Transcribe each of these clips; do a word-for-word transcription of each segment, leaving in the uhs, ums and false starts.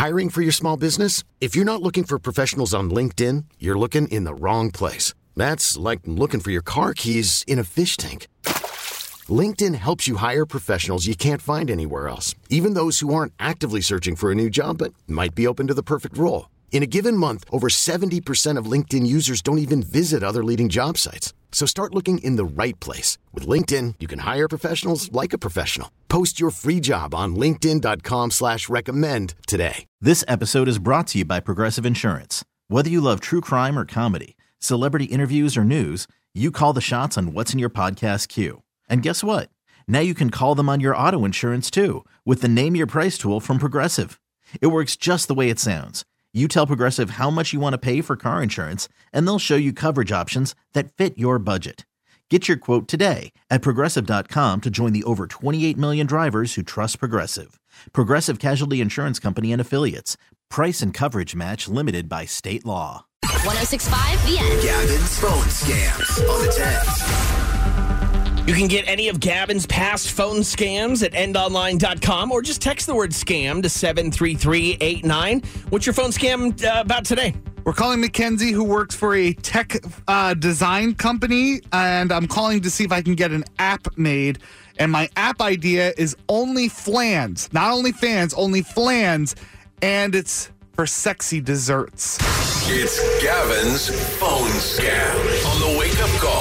Hiring for your small business? If you're not looking for professionals on LinkedIn, you're looking in the wrong place. That's like looking for your car keys in a fish tank. LinkedIn helps you hire professionals you can't find anywhere else, even those who aren't actively searching for a new job but might be open to the perfect role. In a given month, over seventy percent of LinkedIn users don't even visit other leading job sites. So start looking in the right place. With LinkedIn, you can hire professionals like a professional. Post your free job on linkedin dot com slash recommend today. This episode is brought to you by Progressive Insurance. Whether you love true crime or comedy, celebrity interviews or news, you call the shots on what's in your podcast queue. And guess what? Now you can call them on your auto insurance too with the Name Your Price tool from Progressive. It works just the way it sounds. You tell Progressive how much you want to pay for car insurance, and they'll show you coverage options that fit your budget. Get your quote today at Progressive dot com to join the over twenty-eight million drivers who trust Progressive. Progressive Casualty Insurance Company and Affiliates. Price and coverage match limited by state law. one oh six point five The End. Gavin's phone scams on the tens. You can get any of Gavin's past phone scams at end online dot com or just text the word scam to seven three three eight nine. What's your phone scam uh, about today? We're calling Mackenzie, who works for a tech uh, design company, and I'm calling to see if I can get an app made. And my app idea is OnlyFlans. Not OnlyFans, OnlyFlans. And it's for sexy desserts. It's Gavin's phone scam on the Wake Up Call.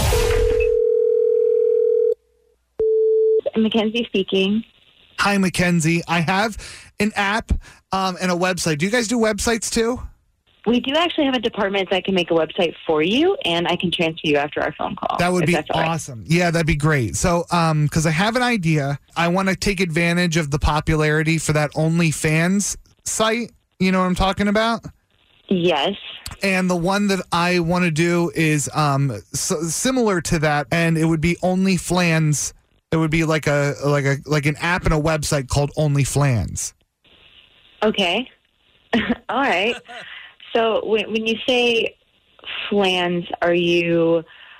Mackenzie speaking. Hi, Mackenzie. I have an app um, and a website. Do you guys do websites too? We do actually have a department that can make a website for you, and I can transfer you after our phone call. That would be that's all right. awesome. Yeah, that'd be great. So, um, because I have an idea, I want to take advantage of the popularity for that OnlyFans site. You know what I'm talking about? Yes. And the one that I want to do is um, s- similar to that, and it would be OnlyFlans. It would be like a like a like an app and a website called OnlyFlans. Okay. All right. So when when you say flans, are you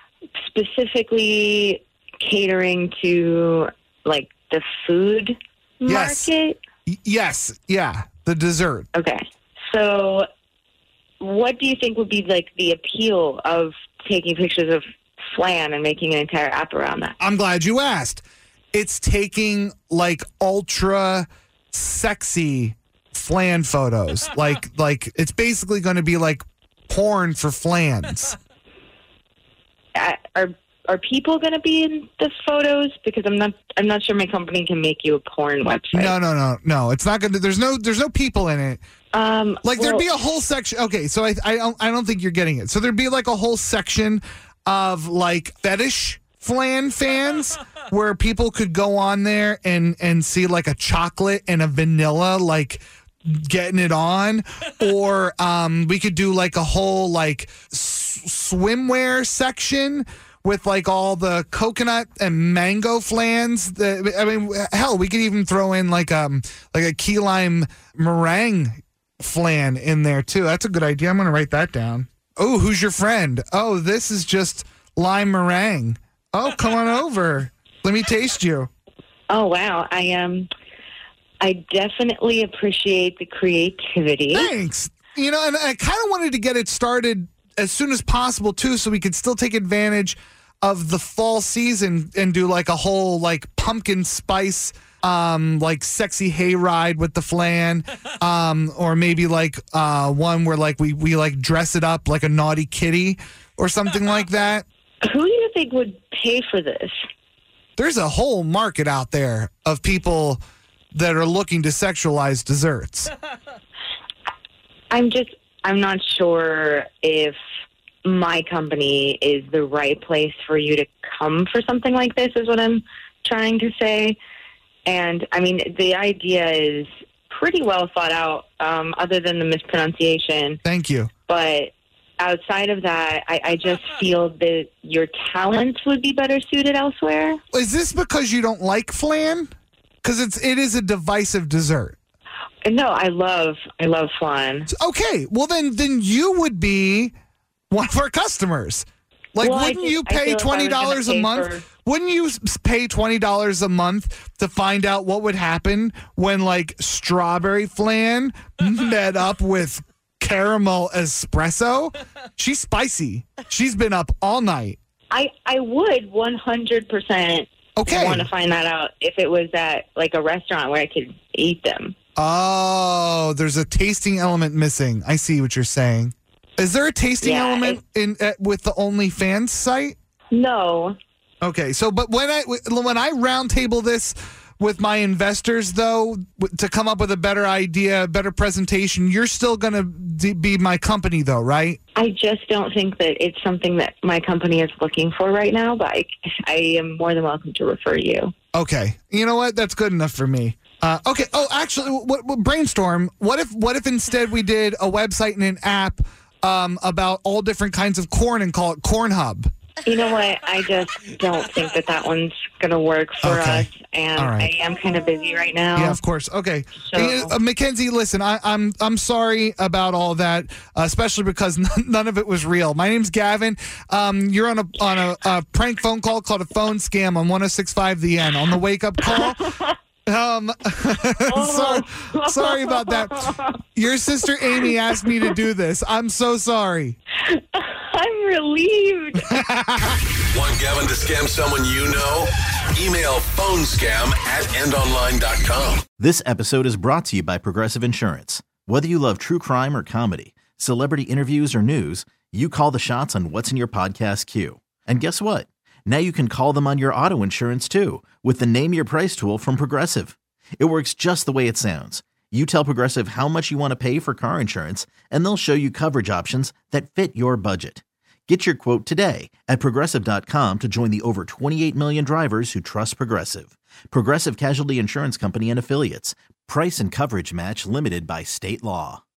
specifically catering to like the food Yes. market? Y- yes. Yeah. The dessert. Okay. So what do you think would be like the appeal of taking pictures of flan and making an entire app around that? I'm glad you asked. It's taking like ultra sexy flan photos. like like it's basically going to be like porn for flans. Uh, Are are people going to be in the photos? Because I'm not I'm not sure my company can make you a porn website. No, no, no, no. It's not going to. There's no there's no people in it. Um, Like well, there'd be a whole section. Okay, so I I don't I don't think you're getting it. So there'd be like a whole section of like fetish flan fans where people could go on there and and see like a chocolate and a vanilla like getting it on, or um we could do like a whole like s- swimwear section with like all the coconut and mango flans. The, I mean, hell, we could even throw in like um like a key lime meringue flan in there too. That's a good idea. I'm gonna write that down. Oh, who's your friend? Oh, this is just lime meringue. Oh, come on over. Let me taste you. Oh wow, I um, I definitely appreciate the creativity. Thanks. You know, and I kind of wanted to get it started as soon as possible too, so we could still take advantage of the fall season and do like a whole like pumpkin spice, um, like sexy hayride with the flan, um, or maybe like uh, one where like we we like dress it up like a naughty kitty or something like that. Who do you think would pay for this? There's a whole market out there of people that are looking to sexualize desserts. I'm just, I'm not sure if my company is the right place for you to come for something like this, is what I'm trying to say. And I mean, the idea is pretty well thought out, um, other than the mispronunciation. Thank you. But outside of that, I, I just feel that your talents would be better suited elsewhere. Is this because you don't like flan? Because it's it is a divisive dessert. No, I love I love flan. Okay, well then then you would be one of our customers. Like, Well, I wouldn't just- you I feel pay if I was twenty gonna dollars a pay month? for- Wouldn't you s- pay twenty dollars a month to find out what would happen when, like, strawberry flan met up with caramel espresso? She's spicy. She's been up all night. I, I would one hundred percent Okay. want to find that out if it was at like a restaurant where I could eat them. Oh, there's a tasting element missing. I see what you're saying. Is there a tasting Yeah, element in uh, with the OnlyFans site? No. Okay, so but when I when I roundtable this with my investors, though, w- to come up with a better idea, better presentation, you're still going to d- be my company, though, right? I just don't think that it's something that my company is looking for right now, but I, I am more than welcome to refer you. Okay, you know what? That's good enough for me. Uh, okay. Oh, actually, what, what, brainstorm. What if what if instead we did a website and an app um, about all different kinds of corn and call it Corn Hub? You know what? I just don't think that that one's going to work for Okay. us, and All right. I am kind of busy right now. Yeah, of course. Okay, So- Hey, uh, Mackenzie, listen, I, I'm I'm sorry about all that, uh, especially because none, none of it was real. My name's Gavin. Um, you're on a on a, a prank phone call called a phone scam on one oh six point five The End on the wake up call. Um, sorry, sorry about that. Your sister Amy asked me to do this. I'm so sorry. I'm relieved. Want Gavin to scam someone you know? Email phonescam at end online dot com. This episode is brought to you by Progressive Insurance. Whether you love true crime or comedy, celebrity interviews or news, you call the shots on what's in your podcast queue. And guess what? Now you can call them on your auto insurance too with the Name Your Price tool from Progressive. It works just the way it sounds. You tell Progressive how much you want to pay for car insurance, and they'll show you coverage options that fit your budget. Get your quote today at progressive dot com to join the over twenty-eight million drivers who trust Progressive. Progressive Casualty Insurance Company and Affiliates. Price and coverage match limited by state law.